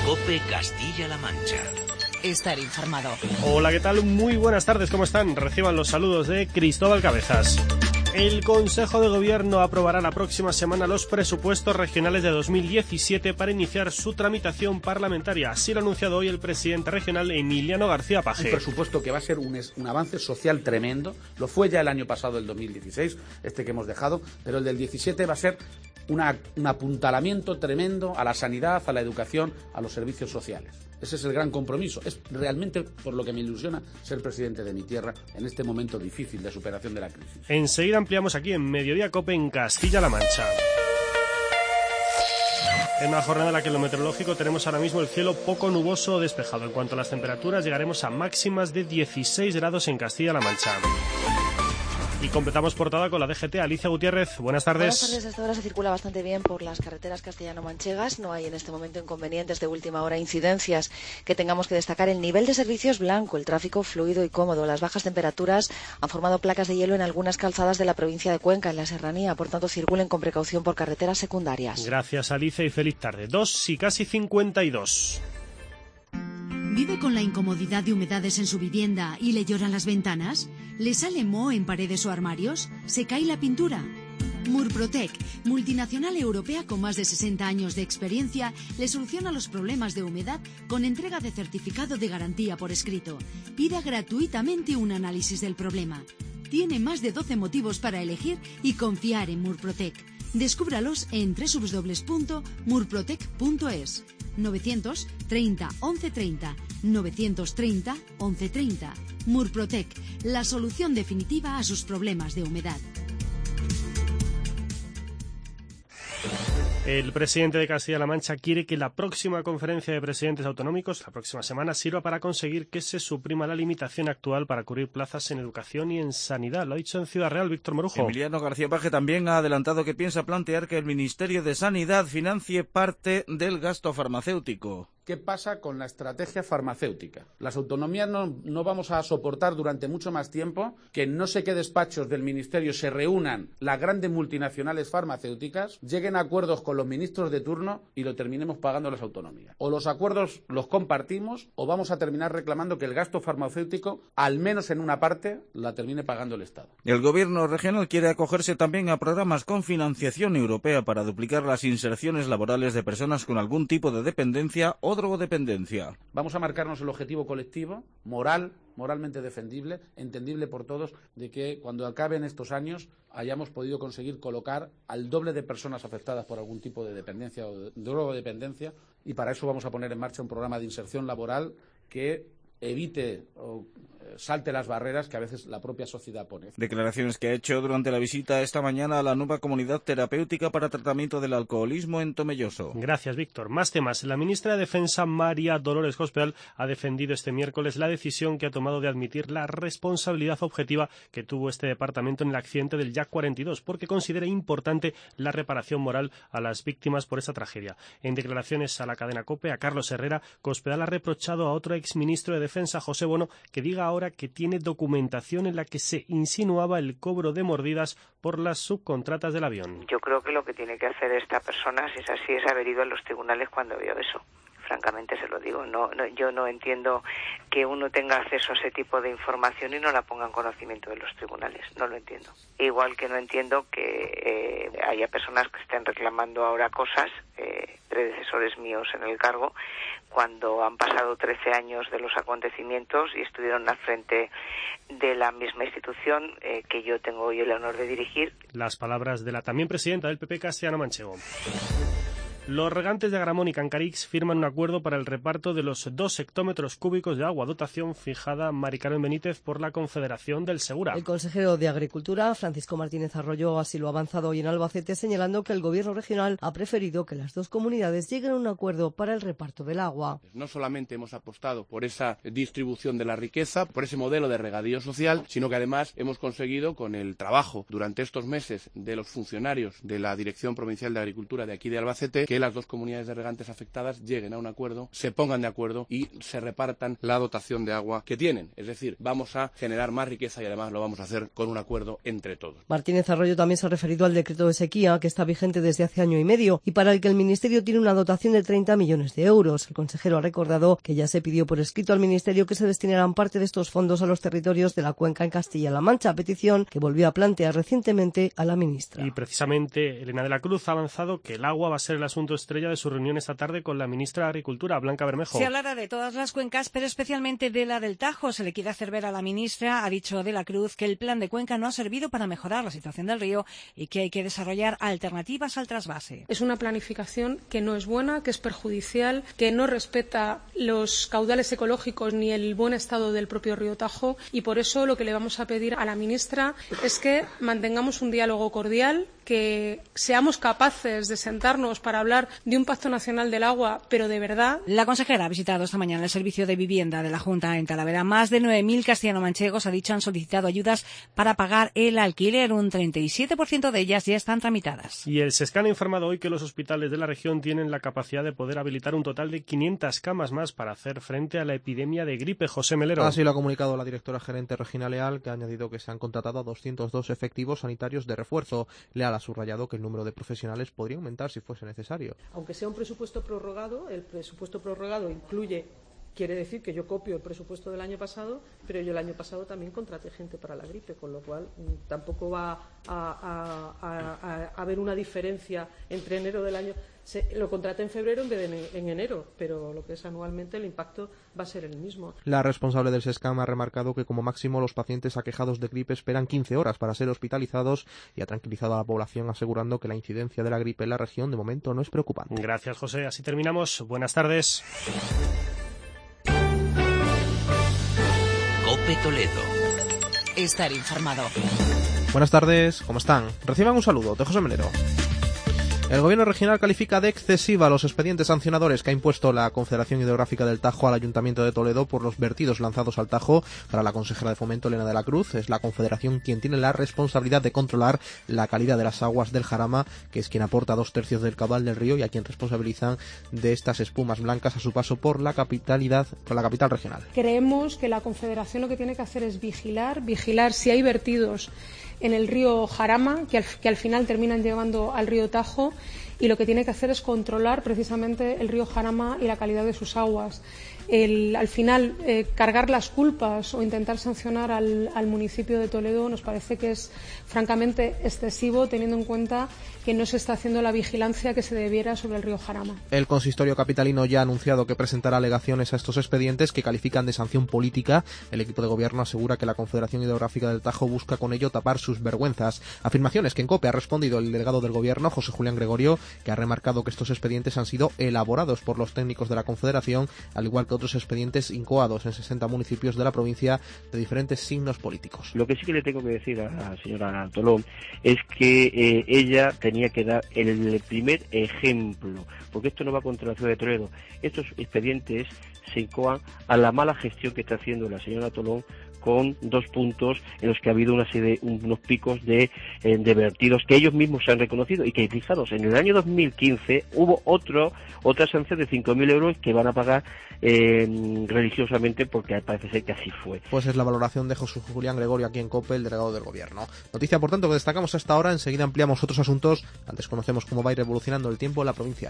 COPE Castilla-La Mancha. Estar informado. Hola, ¿qué tal? Muy buenas tardes, ¿cómo están? Reciban los saludos de Cristóbal Cabezas. El Consejo de Gobierno aprobará la próxima semana los presupuestos regionales de 2017 para iniciar su tramitación parlamentaria. Así lo ha anunciado hoy el presidente regional Emiliano García Paje. Un presupuesto que va a ser un avance social tremendo. Lo fue ya el año pasado, el 2016, que hemos dejado, pero el del 17 va a ser un apuntalamiento tremendo a la sanidad, a la educación, a los servicios sociales. Ese es el gran compromiso. Es realmente por lo que me ilusiona ser presidente de mi tierra en este momento difícil de superación de la crisis. Enseguida ampliamos aquí en Mediodía COPE en Castilla-La Mancha. En una jornada en la que en lo meteorológico tenemos ahora mismo el cielo poco nuboso o despejado. En cuanto a las temperaturas, llegaremos a máximas de 16 grados en Castilla-La Mancha. Y completamos portada con la DGT. Alicia Gutiérrez, buenas tardes. Buenas tardes. Hasta ahora se circula bastante bien por las carreteras castellano-manchegas. No hay en este momento inconvenientes de última hora, incidencias que tengamos que destacar. El nivel de servicios blanco, el tráfico fluido y cómodo. Las bajas temperaturas han formado placas de hielo en algunas calzadas de la provincia de Cuenca, en la Serranía. Por tanto, circulen con precaución por carreteras secundarias. Gracias, Alicia, y feliz tarde. 2 y casi 52. ¿Vive con la incomodidad de humedades en su vivienda y le lloran las ventanas? ¿Le sale moho en paredes o armarios? ¿Se cae la pintura? Murprotec, multinacional europea con más de 60 años de experiencia, le soluciona los problemas de humedad con entrega de certificado de garantía por escrito. Pida gratuitamente un análisis del problema. Tiene más de 12 motivos para elegir y confiar en Murprotec. Descúbralos en www.murprotec.es. 930 1130 930 1130. Murprotec, la solución definitiva a sus problemas de humedad. El presidente de Castilla-La Mancha quiere que la próxima conferencia de presidentes autonómicos, la próxima semana, sirva para conseguir que se suprima la limitación actual para cubrir plazas en educación y en sanidad. Lo ha dicho en Ciudad Real Víctor Morujo. Emiliano García Paje también ha adelantado que piensa plantear que el Ministerio de Sanidad financie parte del gasto farmacéutico. ¿Qué pasa con la estrategia farmacéutica? Las autonomías no vamos a soportar durante mucho más tiempo que no sé qué despachos del Ministerio se reúnan las grandes multinacionales farmacéuticas, lleguen a acuerdos con los ministros de turno y lo terminemos pagando las autonomías. O los acuerdos los compartimos o vamos a terminar reclamando que el gasto farmacéutico, al menos en una parte, la termine pagando el Estado. El gobierno regional quiere acogerse también a programas con financiación europea para duplicar las inserciones laborales de personas con algún tipo de dependencia o drogodependencia. Vamos a marcarnos el objetivo colectivo, moralmente defendible, entendible por todos, de que cuando acaben estos años hayamos podido conseguir colocar al doble de personas afectadas por algún tipo de dependencia o de drogodependencia, y para eso vamos a poner en marcha un programa de inserción laboral que evite o salte las barreras que a veces la propia sociedad pone. Declaraciones que ha hecho durante la visita esta mañana a la nueva comunidad terapéutica para tratamiento del alcoholismo en Tomelloso. Gracias, Víctor. Más temas. La ministra de Defensa, María Dolores Cospedal, ha defendido este miércoles la decisión que ha tomado de admitir la responsabilidad objetiva que tuvo este departamento en el accidente del Yak 42, porque considera importante la reparación moral a las víctimas por esta tragedia. En declaraciones a la cadena COPE, a Carlos Herrera, Cospedal ha reprochado a otro exministro de Defensa, José Bono, que diga ahora que tiene documentación en la que se insinuaba el cobro de mordidas por las subcontratas del avión. Yo creo que lo que tiene que hacer esta persona, si es así, es haber ido a los tribunales cuando vio eso. Francamente se lo digo, yo no entiendo que uno tenga acceso a ese tipo de información y no la ponga en conocimiento de los tribunales, no lo entiendo. Igual que no entiendo que haya personas que estén reclamando ahora cosas, predecesores míos en el cargo, cuando han pasado 13 años de los acontecimientos y estuvieron al frente de la misma institución que yo tengo hoy el honor de dirigir. Las palabras de la también presidenta del PP castellano-manchego. Los regantes de Agramón y Cancarix firman un acuerdo para el reparto de los 2 hectómetros cúbicos de agua, dotación fijada Mari Carmen Benítez por la Confederación del Segura. El consejero de Agricultura, Francisco Martínez Arroyo, así lo ha avanzado hoy en Albacete, señalando que el gobierno regional ha preferido que las dos comunidades lleguen a un acuerdo para el reparto del agua. No solamente hemos apostado por esa distribución de la riqueza, por ese modelo de regadío social, sino que además hemos conseguido, con el trabajo durante estos meses de los funcionarios de la Dirección Provincial de Agricultura de aquí de Albacete, que que las dos comunidades de regantes afectadas lleguen a un acuerdo, se pongan de acuerdo y se repartan la dotación de agua que tienen. Es decir, vamos a generar más riqueza y además lo vamos a hacer con un acuerdo entre todos. Martínez Arroyo también se ha referido al decreto de sequía que está vigente desde hace año y medio y para el que el Ministerio tiene una dotación de 30 millones de euros. El consejero ha recordado que ya se pidió por escrito al Ministerio que se destinaran parte de estos fondos a los territorios de la cuenca en Castilla-La Mancha, petición que volvió a plantear recientemente a la ministra. Y precisamente Elena de la Cruz ha avanzado que el agua va a ser el asunto estrella de su reunión esta tarde con la ministra de Agricultura, Blanca Bermejo. Se hablará de todas las cuencas, pero especialmente de la del Tajo. Se le quiere hacer ver a la ministra, ha dicho de la Cruz, que el plan de cuenca no ha servido para mejorar la situación del río y que hay que desarrollar alternativas al trasvase. Es una planificación que no es buena, que es perjudicial, que no respeta los caudales ecológicos ni el buen estado del propio río Tajo y por eso lo que le vamos a pedir a la ministra es que mantengamos un diálogo cordial, que seamos capaces de sentarnos para hablar de un pacto nacional del agua, pero de verdad. La consejera ha visitado esta mañana el servicio de vivienda de la Junta en Talavera. Más de 9.000 castellano-manchegos, ha dicho, han solicitado ayudas para pagar el alquiler. Un 37% de ellas ya están tramitadas. Y el SESCAN ha informado hoy que los hospitales de la región tienen la capacidad de poder habilitar un total de 500 camas más para hacer frente a la epidemia de gripe. José Melero. Así lo ha comunicado la directora gerente Regina Leal, que ha añadido que se han contratado a 202 efectivos sanitarios de refuerzo. Leal ha subrayado que el número de profesionales podría aumentar si fuese necesario. Aunque sea un presupuesto prorrogado, el presupuesto prorrogado quiere decir que yo copio el presupuesto del año pasado, pero yo el año pasado también contraté gente para la gripe, con lo cual tampoco va a haber una diferencia entre enero del año. Lo contraté en febrero en vez de en enero, pero lo que es anualmente el impacto va a ser el mismo. La responsable del SESCAM ha remarcado que como máximo los pacientes aquejados de gripe esperan 15 horas para ser hospitalizados y ha tranquilizado a la población asegurando que la incidencia de la gripe en la región de momento no es preocupante. Gracias, José. Así terminamos. Buenas tardes. COPE Toledo. Estar informado. Buenas tardes, ¿cómo están? Reciban un saludo de José Melero. El Gobierno regional califica de excesiva los expedientes sancionadores que ha impuesto la Confederación Hidrográfica del Tajo al Ayuntamiento de Toledo por los vertidos lanzados al Tajo. Para la consejera de Fomento, Elena de la Cruz, es la Confederación quien tiene la responsabilidad de controlar la calidad de las aguas del Jarama, que es quien aporta 2/3 del caudal del río y a quien responsabilizan de estas espumas blancas a su paso por la capital regional. Creemos que la Confederación lo que tiene que hacer es vigilar si hay vertidos en el río Jarama, que al final terminan llegando al río Tajo, y lo que tiene que hacer es controlar precisamente el río Jarama y la calidad de sus aguas. Al final, cargar las culpas o intentar sancionar al municipio de Toledo nos parece que es francamente excesivo, teniendo en cuenta que no se está haciendo la vigilancia que se debiera sobre el río Jarama. El consistorio capitalino ya ha anunciado que presentará alegaciones a estos expedientes que califican de sanción política. El equipo de gobierno asegura que la Confederación Hidrográfica del Tajo busca con ello tapar sus vergüenzas. Afirmaciones que en COPE ha respondido el delegado del gobierno, José Julián Gregorio, que ha remarcado que estos expedientes han sido elaborados por los técnicos de la Confederación, al igual que otros expedientes incoados en 60 municipios de la provincia de diferentes signos políticos. Lo que sí que le tengo que decir a la señora Tolón es que ella tenía que dar el primer ejemplo, porque esto no va contra la ciudad de Toledo. Estos expedientes se incoan a la mala gestión que está haciendo la señora Tolón, con 2 puntos en los que ha habido unos picos de vertidos que ellos mismos se han reconocido y que, fijaros, en el año 2015 hubo otra sanción de 5.000 euros que van a pagar religiosamente, porque parece ser que así fue. Pues es la valoración de José Julián Gregorio aquí en COPE, el delegado del gobierno. Noticia, por tanto, que destacamos hasta ahora. Enseguida ampliamos otros asuntos. Antes conocemos cómo va a ir evolucionando el tiempo en la provincia.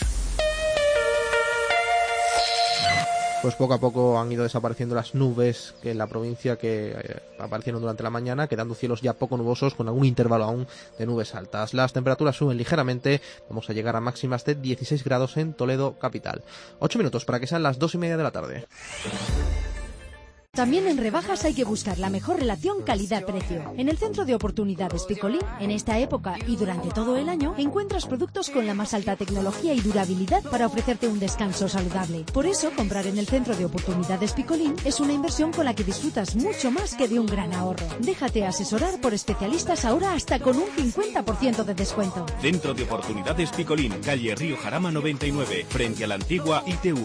Pues poco a poco han ido desapareciendo las nubes que en la provincia que aparecieron durante la mañana, quedando cielos ya poco nubosos con algún intervalo aún de nubes altas. Las temperaturas suben ligeramente, vamos a llegar a máximas de 16 grados en Toledo capital. 8 minutos para que sean las 2:30 de la tarde. También en rebajas hay que buscar la mejor relación calidad-precio. En el Centro de Oportunidades Picolín, en esta época y durante todo el año, encuentras productos con la más alta tecnología y durabilidad para ofrecerte un descanso saludable. Por eso, comprar en el Centro de Oportunidades Picolín es una inversión con la que disfrutas mucho más que de un gran ahorro. Déjate asesorar por especialistas ahora hasta con un 50% de descuento. Centro de Oportunidades Picolín, calle Río Jarama 99, frente a la antigua ITV.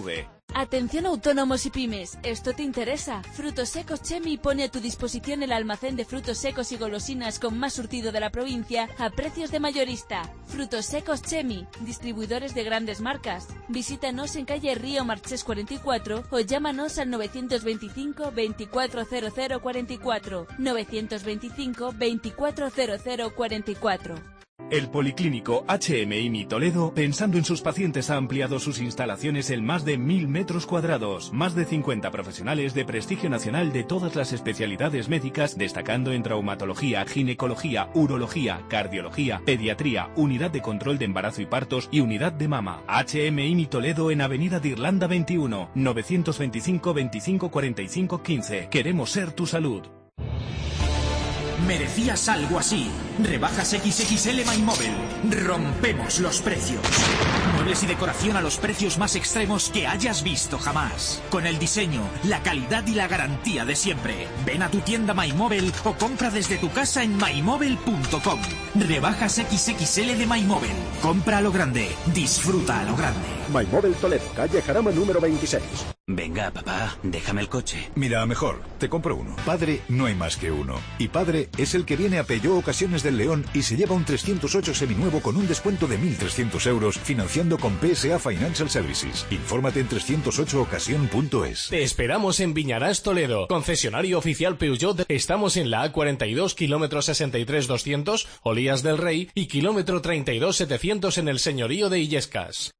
Atención autónomos y pymes, esto te interesa. Frutos Secos Chemi pone a tu disposición el almacén de frutos secos y golosinas con más surtido de la provincia a precios de mayorista. Frutos Secos Chemi, distribuidores de grandes marcas. Visítanos en calle Río Marchés 44 o llámanos al 925 240044. 925 240044. El Policlínico HMI Toledo, pensando en sus pacientes, ha ampliado sus instalaciones en más de 1.000 metros cuadrados. Más de 50 profesionales de prestigio nacional de todas las especialidades médicas, destacando en traumatología, ginecología, urología, cardiología, pediatría, unidad de control de embarazo y partos y unidad de mama. HMI Toledo en Avenida de Irlanda 21, 925 25 45 15. Queremos ser tu salud. Merecías algo así. Rebajas XXL MyMobile. Rompemos los precios. Muebles y decoración a los precios más extremos que hayas visto jamás. Con el diseño, la calidad y la garantía de siempre. Ven a tu tienda MyMobile o compra desde tu casa en mymobile.com. Rebajas XXL de MyMobile. Compra a lo grande. Disfruta a lo grande. MyMobile Toledo, calle Jarama número 26. Venga, papá, déjame el coche. Mira, mejor, te compro uno. Padre no hay más que uno. Y padre es el que viene a Peugeot Ocasiones del León y se lleva un 308 seminuevo con un descuento de 1.300 euros financiando con PSA Financial Services. Infórmate en 308ocasión.es. Te esperamos en Viñarás, Toledo. Concesionario oficial Peugeot. Estamos en la A42, kilómetro 63-200, Olías del Rey, y kilómetro 32-700 en el señorío de Illescas.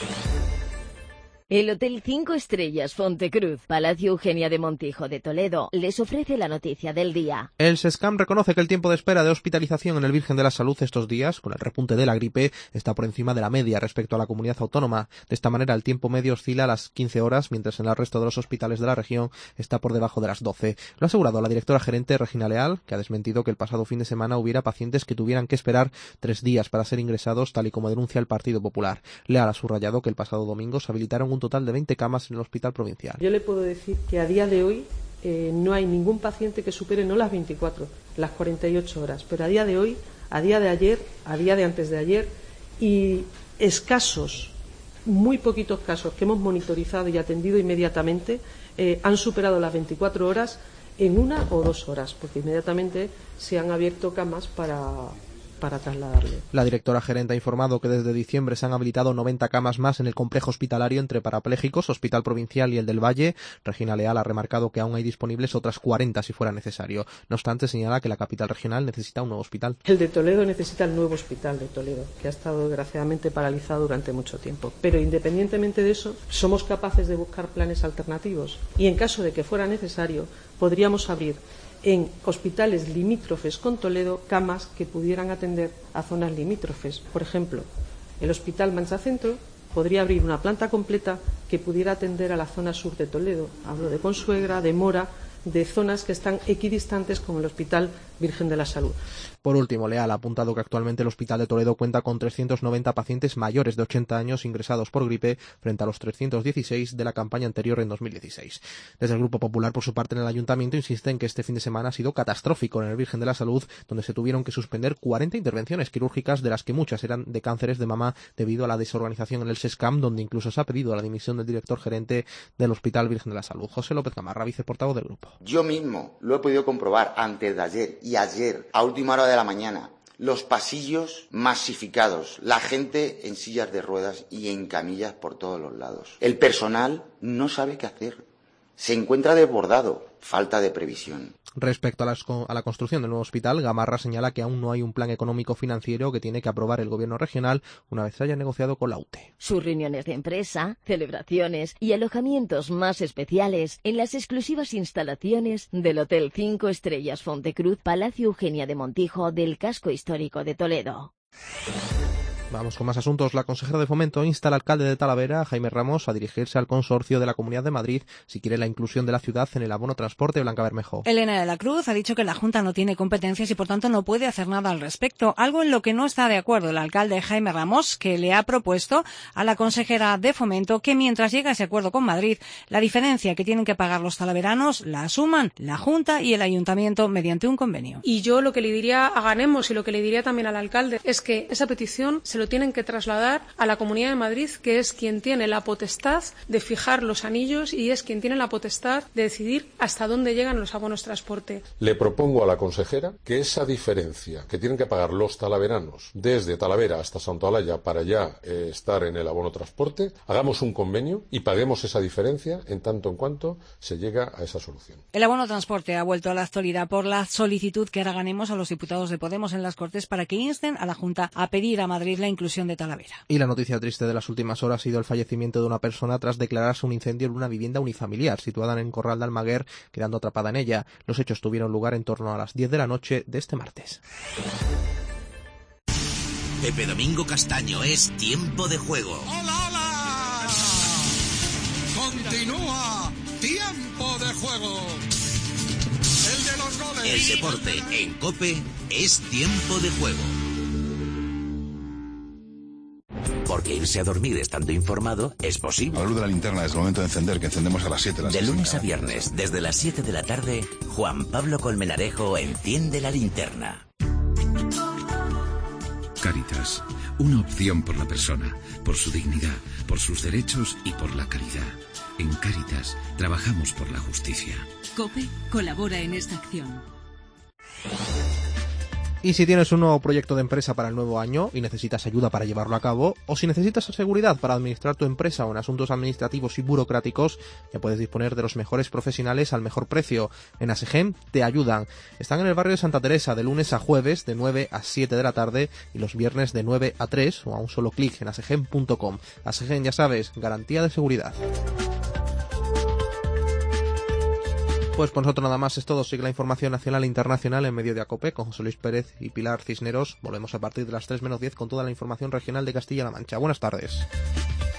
El Hotel 5 Estrellas Fontecruz, Palacio Eugenia de Montijo de Toledo, les ofrece la noticia del día. El SESCAM reconoce que el tiempo de espera de hospitalización en el Virgen de la Salud estos días, con el repunte de la gripe, está por encima de la media respecto a la comunidad autónoma. De esta manera, el tiempo medio oscila a las 15 horas, mientras en el resto de los hospitales de la región está por debajo de las 12. Lo ha asegurado la directora gerente Regina Leal, que ha desmentido que el pasado fin de semana hubiera pacientes que tuvieran que esperar 3 días para ser ingresados, tal y como denuncia el Partido Popular. Leal ha subrayado que el pasado domingo se habilitaron un total de 20 camas en el hospital provincial. Yo le puedo decir que a día de hoy no hay ningún paciente que supere no las 24, las 48 horas, pero a día de hoy, a día de ayer, a día de antes de ayer y escasos, muy poquitos casos que hemos monitorizado y atendido inmediatamente han superado las 24 horas en 1 o 2 horas, porque inmediatamente se han abierto camas para trasladarle. La directora gerente ha informado que desde diciembre se han habilitado 90 camas más en el complejo hospitalario entre parapléjicos, Hospital Provincial y el del Valle. Regina Leal ha remarcado que aún hay disponibles otras 40 si fuera necesario. No obstante, señala que la capital regional necesita un nuevo hospital. El de Toledo necesita el nuevo hospital de Toledo, que ha estado desgraciadamente paralizado durante mucho tiempo. Pero independientemente de eso, somos capaces de buscar planes alternativos y en caso de que fuera necesario, podríamos abrir en hospitales limítrofes con Toledo camas que pudieran atender a zonas limítrofes. Por ejemplo, el Hospital Mancha Centro podría abrir una planta completa que pudiera atender a la zona sur de Toledo. Hablo de Consuegra, de Mora, de zonas que están equidistantes con el Hospital Virgen de la Salud. Por último, Leal ha apuntado que actualmente el Hospital de Toledo cuenta con 390 pacientes mayores de 80 años ingresados por gripe frente a los 316 de la campaña anterior en 2016. Desde el Grupo Popular, por su parte, en el Ayuntamiento insisten que este fin de semana ha sido catastrófico en el Virgen de la Salud, donde se tuvieron que suspender 40 intervenciones quirúrgicas, de las que muchas eran de cánceres de mama debido a la desorganización en el SESCAM, donde incluso se ha pedido la dimisión del director gerente del Hospital Virgen de la Salud. José López Gamarra, viceportavoz del grupo. Yo mismo lo he podido comprobar antes de ayer y ayer, a última hora de la mañana. Los pasillos masificados, la gente en sillas de ruedas y en camillas por todos los lados. El personal no sabe qué hacer, se encuentra desbordado, falta de previsión. Respecto a la construcción del nuevo hospital, Gamarra señala que aún no hay un plan económico financiero que tiene que aprobar el gobierno regional una vez se haya negociado con la UTE. Sus reuniones de empresa, celebraciones y alojamientos más especiales en las exclusivas instalaciones del Hotel 5 Estrellas Fontecruz, Palacio Eugenia de Montijo del Casco Histórico de Toledo. Vamos con más asuntos. La consejera de Fomento insta al alcalde de Talavera, Jaime Ramos, a dirigirse al consorcio de la Comunidad de Madrid si quiere la inclusión de la ciudad en el abono transporte. Blanca Bermejo. Elena de la Cruz ha dicho que la Junta no tiene competencias y por tanto no puede hacer nada al respecto, algo en lo que no está de acuerdo el alcalde Jaime Ramos, que le ha propuesto a la consejera de Fomento que mientras llega a ese acuerdo con Madrid, la diferencia que tienen que pagar los talaveranos la asuman la Junta y el Ayuntamiento mediante un convenio. Y yo lo que le diría a Ganemos y lo que le diría también al alcalde es que esa petición se lo tienen que trasladar a la Comunidad de Madrid, que es quien tiene la potestad de fijar los anillos y es quien tiene la potestad de decidir hasta dónde llegan los abonos transporte. Le propongo a la consejera que esa diferencia que tienen que pagar los talaveranos desde Talavera hasta Santolaya para ya estar en el abono transporte, hagamos un convenio y paguemos esa diferencia en tanto en cuanto se llega a esa solución. El abono transporte ha vuelto a la actualidad por la solicitud que ahora ganemos a los diputados de Podemos en las Cortes para que insten a la Junta a pedir a Madrid la inclusión de Talavera. Y la noticia triste de las últimas horas ha sido el fallecimiento de una persona tras declararse un incendio en una vivienda unifamiliar situada en Corral de Almaguer, quedando atrapada en ella. Los hechos tuvieron lugar en torno a las 10 de la noche de este martes. Pepe Domingo Castaño, es tiempo de juego. ¡Hola, hola! Continúa tiempo de juego. El de los goles. El deporte en COPE es tiempo de juego. Porque irse a dormir estando informado es posible. La luz de la linterna es el momento de encender, que encendemos a las 7 de la tarde. De lunes a viernes, desde las 7 de la tarde, Juan Pablo Colmenarejo enciende la linterna. Cáritas, una opción por la persona, por su dignidad, por sus derechos y por la calidad. En Cáritas trabajamos por la justicia. COPE colabora en esta acción. Y si tienes un nuevo proyecto de empresa para el nuevo año y necesitas ayuda para llevarlo a cabo, o si necesitas seguridad para administrar tu empresa o en asuntos administrativos y burocráticos, ya puedes disponer de los mejores profesionales al mejor precio. En ASEGEM te ayudan. Están en el barrio de Santa Teresa de lunes a jueves de 9 a 7 de la tarde y los viernes de 9 a 3 o a un solo clic en asegem.com. ASEGEM, ya sabes, garantía de seguridad. Pues por nosotros nada más es todo. Sigue la información nacional e internacional en medio de ACOPE con José Luis Pérez y Pilar Cisneros. Volvemos a partir de las 3 menos 10 con toda la información regional de Castilla-La Mancha. Buenas tardes.